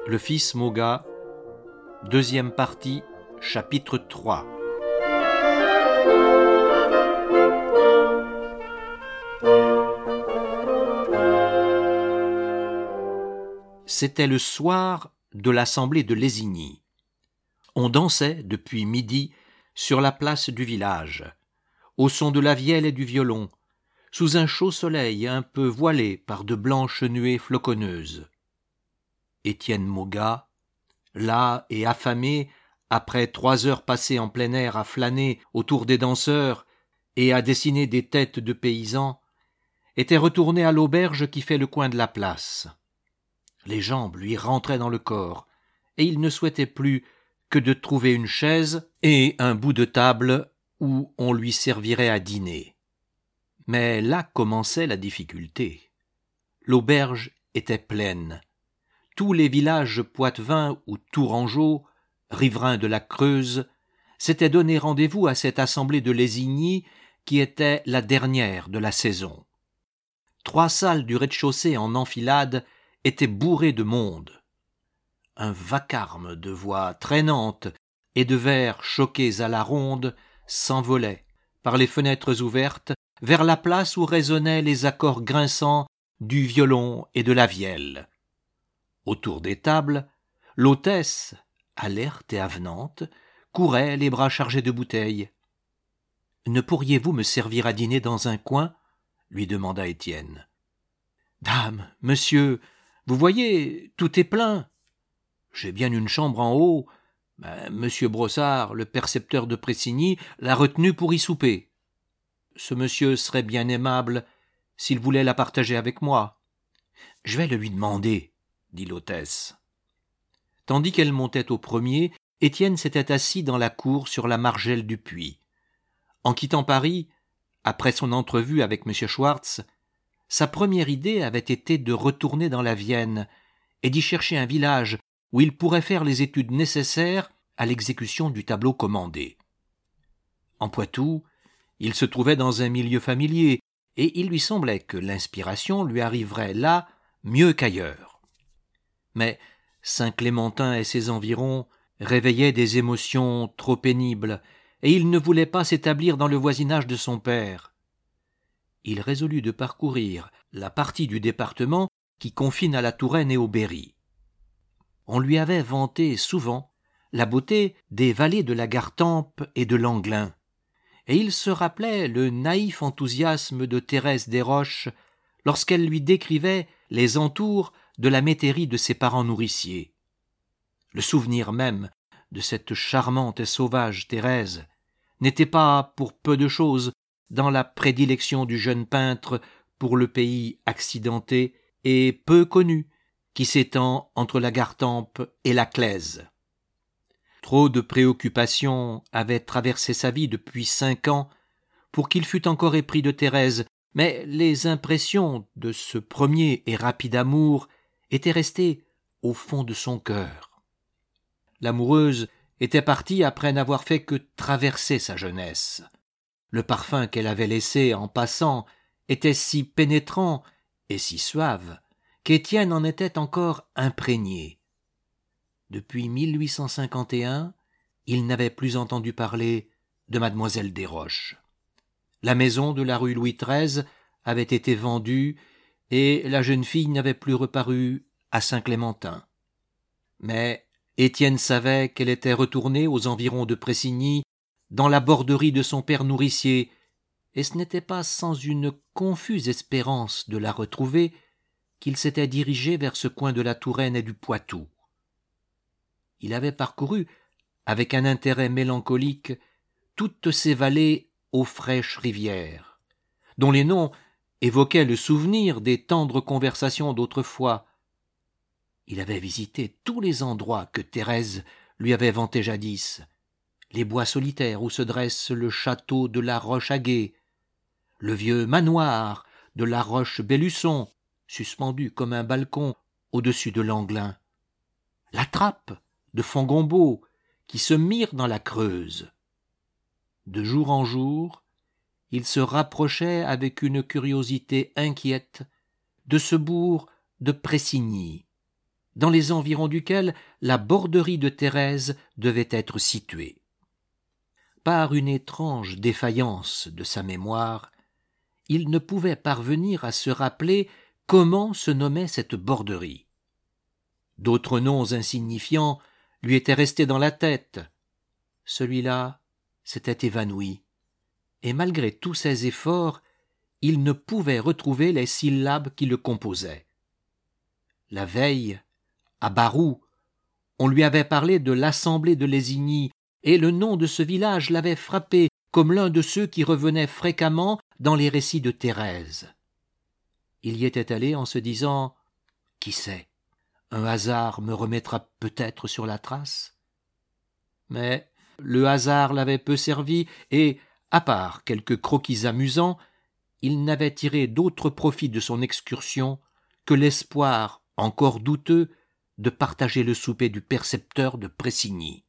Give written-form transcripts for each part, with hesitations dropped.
Le fils Maugas, deuxième partie, chapitre 3. C'était le soir de l'assemblée de Lésigny. On dansait depuis midi sur la place du village, au son de la vielle et du violon, sous un chaud soleil un peu voilé par de blanches nuées floconneuses. Étienne Maugas, las et affamé, après 3 heures passées en plein air à flâner autour des danseurs et à dessiner des têtes de paysans, était retourné à l'auberge qui fait le coin de la place. Les jambes lui rentraient dans le corps, et il ne souhaitait plus que de trouver une chaise et un bout de table où on lui servirait à dîner. Mais là commençait la difficulté. L'auberge était pleine. Tous les villages poitevins ou tourangeaux, riverains de la Creuse, s'étaient donné rendez-vous à cette assemblée de Lésigny qui était la dernière de la saison. 3 salles du rez-de-chaussée en enfilade étaient bourrées de monde. Un vacarme de voix traînantes et de verres choqués à la ronde s'envolait, par les fenêtres ouvertes, vers la place où résonnaient les accords grinçants du violon et de la vielle. Autour des tables, l'hôtesse, alerte et avenante, courait les bras chargés de bouteilles. « Ne pourriez-vous me servir à dîner dans un coin ?» lui demanda Étienne. « Dame, monsieur, vous voyez, tout est plein. J'ai bien une chambre en haut. Monsieur Brossard, le percepteur de Pressigny, l'a retenu pour y souper. Ce monsieur serait bien aimable s'il voulait la partager avec moi. Je vais le lui demander, dit l'hôtesse. » Tandis qu'elle montait au premier, Étienne s'était assis dans la cour sur la margelle du puits. En quittant Paris, après son entrevue avec M. Schwartz, sa première idée avait été de retourner dans la Vienne et d'y chercher un village où il pourrait faire les études nécessaires à l'exécution du tableau commandé. En Poitou, il se trouvait dans un milieu familier et il lui semblait que l'inspiration lui arriverait là mieux qu'ailleurs. Mais Saint-Clémentin et ses environs réveillaient des émotions trop pénibles et il ne voulait pas s'établir dans le voisinage de son père. Il résolut de parcourir la partie du département qui confine à la Touraine et au Berry. On lui avait vanté souvent la beauté des vallées de la Gartempe et de l'Anglin, et il se rappelait le naïf enthousiasme de Thérèse Desroches lorsqu'elle lui décrivait les entours de la métairie de ses parents nourriciers. Le souvenir même de cette charmante et sauvage Thérèse n'était pas pour peu de chose dans la prédilection du jeune peintre pour le pays accidenté et peu connu qui s'étend entre la Gartempe et la Claise. Trop de préoccupations avaient traversé sa vie depuis 5 ans pour qu'il fût encore épris de Thérèse, mais les impressions de ce premier et rapide amour étaient restées au fond de son cœur. L'amoureuse était partie après n'avoir fait que traverser sa jeunesse. Le parfum qu'elle avait laissé en passant était si pénétrant et si suave qu'Étienne en était encore imprégné. Depuis 1851, il n'avait plus entendu parler de mademoiselle Desroches. La maison de la rue Louis XIII avait été vendue et la jeune fille n'avait plus reparu à Saint-Clémentin. Mais Étienne savait qu'elle était retournée aux environs de Pressigny, dans la borderie de son père nourricier, et ce n'était pas sans une confuse espérance de la retrouver qu'il s'était dirigé vers ce coin de la Touraine et du Poitou. Il avait parcouru, avec un intérêt mélancolique, toutes ces vallées aux fraîches rivières, dont les noms évoquaient le souvenir des tendres conversations d'autrefois. Il avait visité tous les endroits que Thérèse lui avait vantés jadis, les bois solitaires où se dresse le château de la Roche-Aguet, le vieux manoir de la Roche-Bellusson, suspendu comme un balcon au-dessus de l'Anglin, la trappe de Fongombault qui se mire dans la Creuse. De jour en jour, il se rapprochait avec une curiosité inquiète de ce bourg de Pressigny, dans les environs duquel la borderie de Thérèse devait être située. Par une étrange défaillance de sa mémoire, il ne pouvait parvenir à se rappeler comment se nommait cette borderie. D'autres noms insignifiants lui étaient restés dans la tête. Celui-là s'était évanoui, et malgré tous ses efforts, il ne pouvait retrouver les syllabes qui le composaient. La veille, à Barou, on lui avait parlé de l'Assemblée de Lésigny, et le nom de ce village l'avait frappé comme l'un de ceux qui revenaient fréquemment dans les récits de Thérèse. Il y était allé en se disant « Qui sait, un hasard me remettra peut-être sur la trace ?» Mais le hasard l'avait peu servi et, à part quelques croquis amusants, il n'avait tiré d'autre profit de son excursion que l'espoir, encore douteux, de partager le souper du percepteur de Pressigny.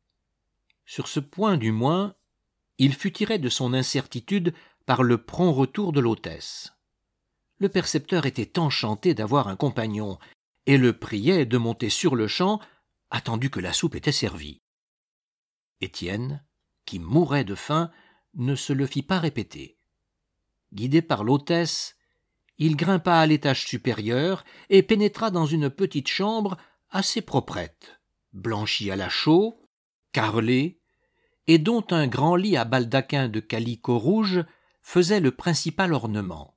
Sur ce point du moins, il fut tiré de son incertitude par le prompt retour de l'hôtesse. Le percepteur était enchanté d'avoir un compagnon et le priait de monter sur-le-champ, attendu que la soupe était servie. Étienne, qui mourait de faim, ne se le fit pas répéter. Guidé par l'hôtesse, il grimpa à l'étage supérieur et pénétra dans une petite chambre assez proprette, blanchie à la chaux, carrelée, et dont un grand lit à baldaquin de calicot rouge faisait le principal ornement.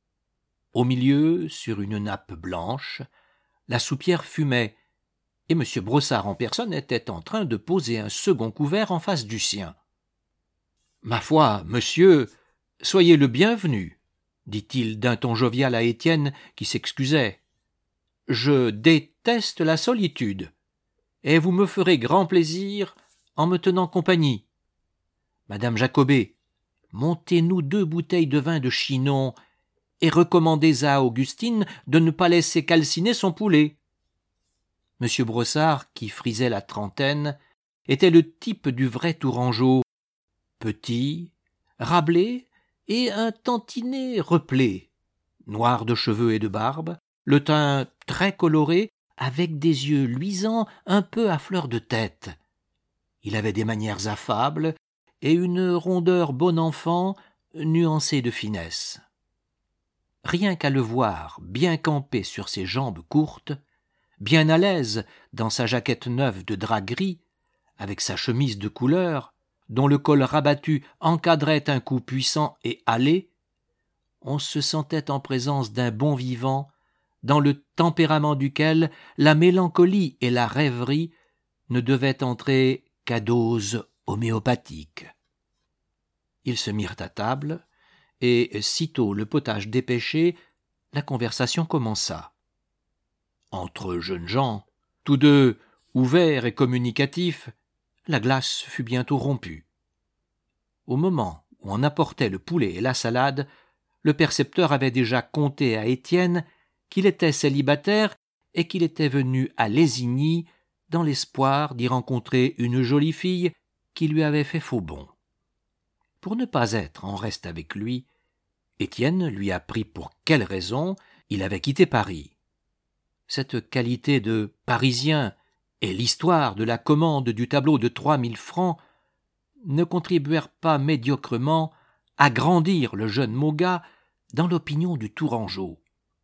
Au milieu, sur une nappe blanche, la soupière fumait, et M. Brossard en personne était en train de poser un second couvert en face du sien. « Ma foi, monsieur, soyez le bienvenu, » dit-il d'un ton jovial à Étienne qui s'excusait. « Je déteste la solitude, et vous me ferez grand plaisir en me tenant compagnie. Madame Jacobet, montez-nous 2 bouteilles de vin de Chinon et recommandez à Augustine de ne pas laisser calciner son poulet. » M. Brossard, qui frisait la trentaine, était le type du vrai Tourangeau, petit, râblé et un tantinet replé, noir de cheveux et de barbe, le teint très coloré, avec des yeux luisants un peu à fleur de tête. Il avait des manières affables et une rondeur bon enfant nuancée de finesse. Rien qu'à le voir bien campé sur ses jambes courtes, bien à l'aise dans sa jaquette neuve de drap gris, avec sa chemise de couleur, dont le col rabattu encadrait un cou puissant et hâlé, on se sentait en présence d'un bon vivant, dans le tempérament duquel la mélancolie et la rêverie ne devaient entrer qu'à dose homéopathique. Ils se mirent à table, et sitôt le potage dépêché, la conversation commença. Entre jeunes gens, tous deux ouverts et communicatifs, la glace fut bientôt rompue. Au moment où on apportait le poulet et la salade, le percepteur avait déjà conté à Étienne qu'il était célibataire et qu'il était venu à Lésigny dans l'espoir d'y rencontrer une jolie fille qui lui avait fait faux bond. Pour ne pas être en reste avec lui, Étienne lui apprit pour quelle raison il avait quitté Paris. Cette qualité de Parisien et l'histoire de la commande du tableau de 3000 francs ne contribuèrent pas médiocrement à grandir le jeune Maugas dans l'opinion du Tourangeau.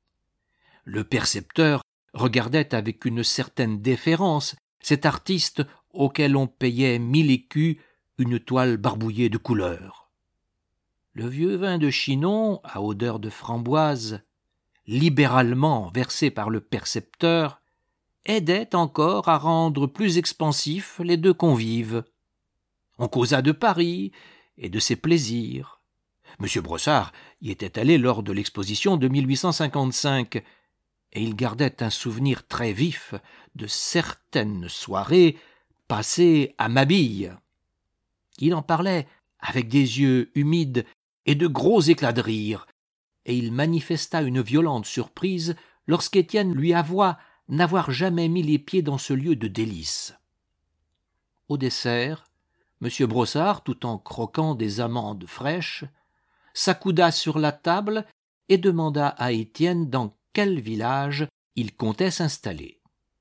Le percepteur regardait avec une certaine déférence cet artiste auquel on payait 1000 écus une toile barbouillée de couleurs. Le vieux vin de Chinon, à odeur de framboise, libéralement versé par le percepteur, aidait encore à rendre plus expansifs les deux convives. On causa de Paris et de ses plaisirs. M. Brossard y était allé lors de l'exposition de 1855, et il gardait un souvenir très vif de certaines soirées passées à Mabille. Il en parlait avec des yeux humides et de gros éclats de rire, et il manifesta une violente surprise lorsqu'Étienne lui avoua n'avoir jamais mis les pieds dans ce lieu de délices. Au dessert, M. Brossard, tout en croquant des amandes fraîches, s'accouda sur la table et demanda à Étienne dans quel village il comptait s'installer.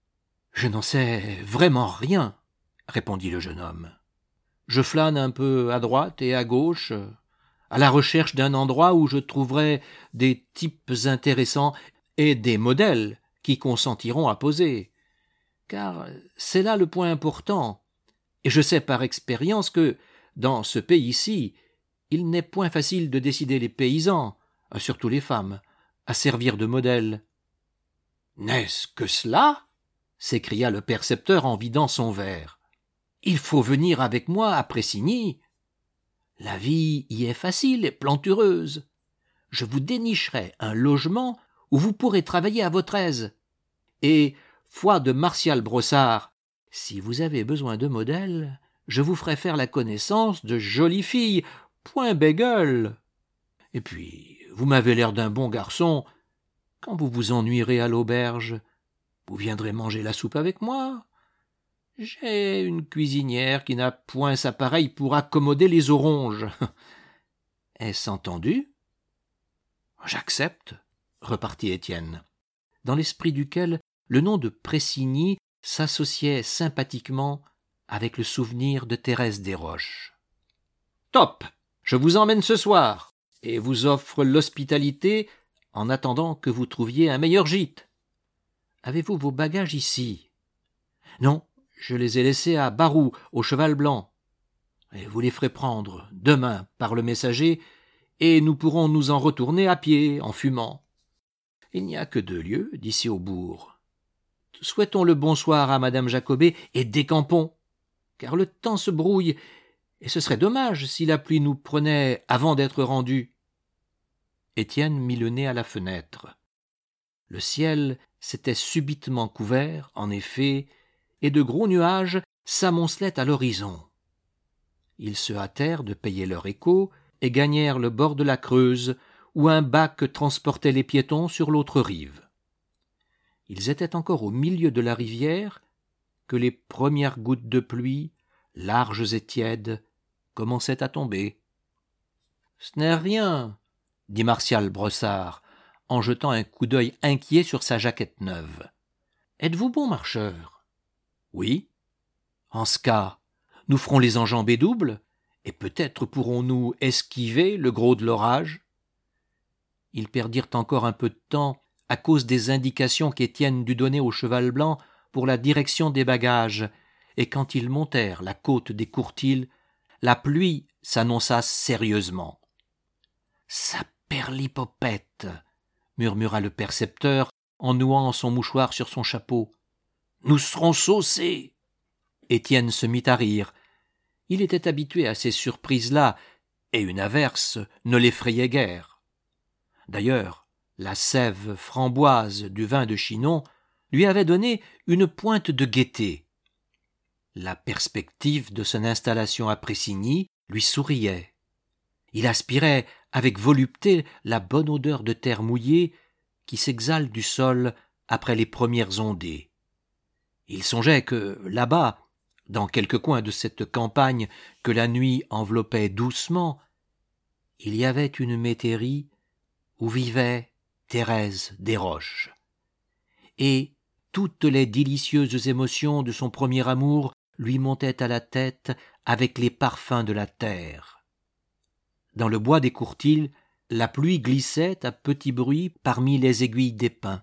« Je n'en sais vraiment rien, » répondit le jeune homme. « Je flâne un peu à droite et à gauche, à la recherche d'un endroit où je trouverai des types intéressants et des modèles qui consentiront à poser. Car c'est là le point important, et je sais par expérience que, dans ce pays-ci, il n'est point facile de décider les paysans, surtout les femmes, à servir de modèles. »« N'est-ce que cela ?» s'écria le percepteur en vidant son verre. « Il faut venir avec moi à Pressigny. La vie y est facile et plantureuse. Je vous dénicherai un logement où vous pourrez travailler à votre aise. Et, foi de Martial Brossard, si vous avez besoin de modèles, je vous ferai faire la connaissance de jolies filles, point bégueules. Et puis, vous m'avez l'air d'un bon garçon. Quand vous vous ennuierez à l'auberge, vous viendrez manger la soupe avec moi. J'ai une cuisinière qui n'a point sa pareille pour accommoder les oronges. Est-ce entendu ? » ?»« J'accepte, » repartit Étienne, dans l'esprit duquel le nom de Pressigny s'associait sympathiquement avec le souvenir de Thérèse Desroches. « Top ! Je vous emmène ce soir et vous offre l'hospitalité en attendant que vous trouviez un meilleur gîte. Avez-vous vos bagages ici ? » ?»« Non, je les ai laissés à Barou, au Cheval Blanc. Et vous les ferez prendre demain par le messager, et nous pourrons nous en retourner à pied, en fumant. Il n'y a que 2 lieues d'ici au bourg. Souhaitons le bonsoir à madame Jacobet et décampons, car le temps se brouille, et ce serait dommage si la pluie nous prenait avant d'être rendus. » Étienne mit le nez à la fenêtre. Le ciel s'était subitement couvert, en effet, et de gros nuages s'amoncelaient à l'horizon. Ils se hâtèrent de payer leur écot et gagnèrent le bord de la Creuse, où un bac transportait les piétons sur l'autre rive. Ils étaient encore au milieu de la rivière que les premières gouttes de pluie, larges et tièdes, commençaient à tomber. « Ce n'est rien, » dit Martial Brossard, en jetant un coup d'œil inquiet sur sa jaquette neuve. « Êtes-vous bon marcheur ? » ?»« Oui. »« En ce cas, nous ferons les enjambées doubles, et peut-être pourrons-nous esquiver le gros de l'orage. » Ils perdirent encore un peu de temps à cause des indications qu'Étienne dut donner au Cheval Blanc pour la direction des bagages, et quand ils montèrent la côte des Courtils, la pluie s'annonça sérieusement. « Saperlipopette » murmura le percepteur en nouant son mouchoir sur son chapeau. « Nous serons saucés !» Étienne se mit à rire. Il était habitué à ces surprises-là, et une averse ne l'effrayait guère. D'ailleurs, la sève framboise du vin de Chinon lui avait donné une pointe de gaieté. La perspective de son installation à Pressigny lui souriait. Il aspirait avec volupté la bonne odeur de terre mouillée qui s'exhale du sol après les premières ondées. Il songeait que, là-bas, dans quelque coin de cette campagne que la nuit enveloppait doucement, il y avait une métairie où vivait Thérèse Desroches. Et toutes les délicieuses émotions de son premier amour lui montaient à la tête avec les parfums de la terre. Dans le bois des Courtils, la pluie glissait à petit bruit parmi les aiguilles des pins.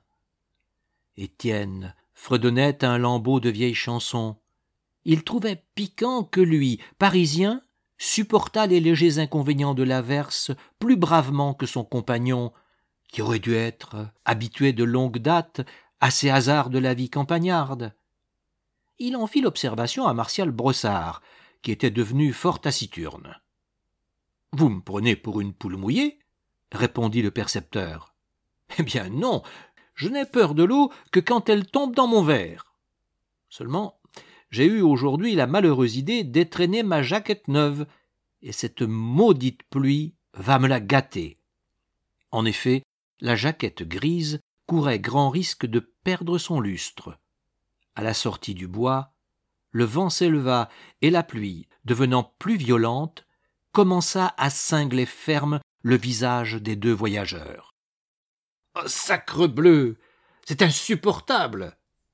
Étienne fredonnait un lambeau de vieilles chansons. Il trouvait piquant que lui, Parisien, supportât les légers inconvénients de l'averse plus bravement que son compagnon, qui aurait dû être habitué de longue date à ces hasards de la vie campagnarde. Il en fit l'observation à Martial Brossard, qui était devenu fort taciturne. « Vous me prenez pour une poule mouillée ?» répondit le percepteur. « Eh bien non, je n'ai peur de l'eau que quand elle tombe dans mon verre. Seulement, j'ai eu aujourd'hui la malheureuse idée d'étrenner ma jaquette neuve, et cette maudite pluie va me la gâter. » En effet, la jaquette grise courait grand risque de perdre son lustre. À la sortie du bois, le vent s'éleva et la pluie, devenant plus violente, commença à cingler ferme le visage des 2 voyageurs. « Oh, sacrebleu, c'est insupportable !»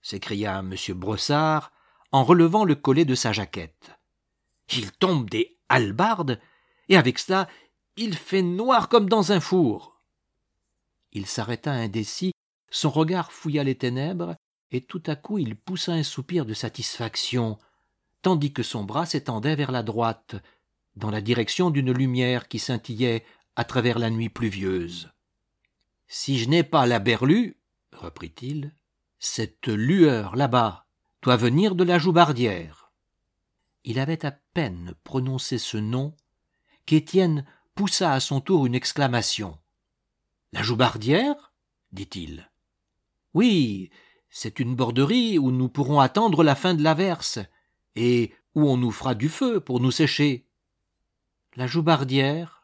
s'écria M. Brossard en relevant le collet de sa jaquette. Il tombe des hallebardes, et avec cela, il fait noir comme dans un four. Il s'arrêta indécis, son regard fouilla les ténèbres, et tout à coup il poussa un soupir de satisfaction, tandis que son bras s'étendait vers la droite, dans la direction d'une lumière qui scintillait à travers la nuit pluvieuse. « Si je n'ai pas la berlue, reprit-il, cette lueur là-bas doit venir de la Joubardière. » Il avait à peine prononcé ce nom qu'Étienne poussa à son tour une exclamation. « La Joubardière » dit-il. « Oui, c'est une borderie où nous pourrons attendre la fin de l'averse, et où on nous fera du feu pour nous sécher. »« La Joubardière »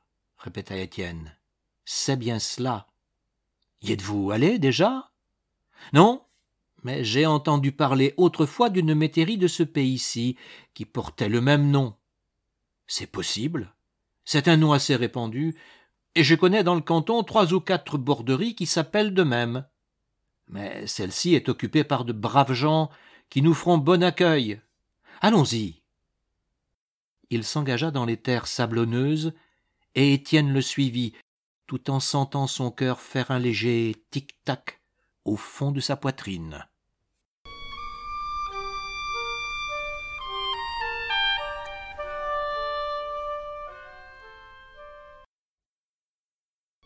répéta Étienne. « C'est bien cela. Y êtes-vous allé déjà ? » ?»« Non, mais j'ai entendu parler autrefois d'une métairie de ce pays-ci qui portait le même nom. »« C'est possible. C'est un nom assez répandu, et je connais dans le canton 3 ou 4 borderies qui s'appellent de même. Mais celle-ci est occupée par de braves gens qui nous feront bon accueil. Allons-y. » Il s'engagea dans les terres sablonneuses, et Étienne le suivit, tout en sentant son cœur faire un léger tic-tac au fond de sa poitrine.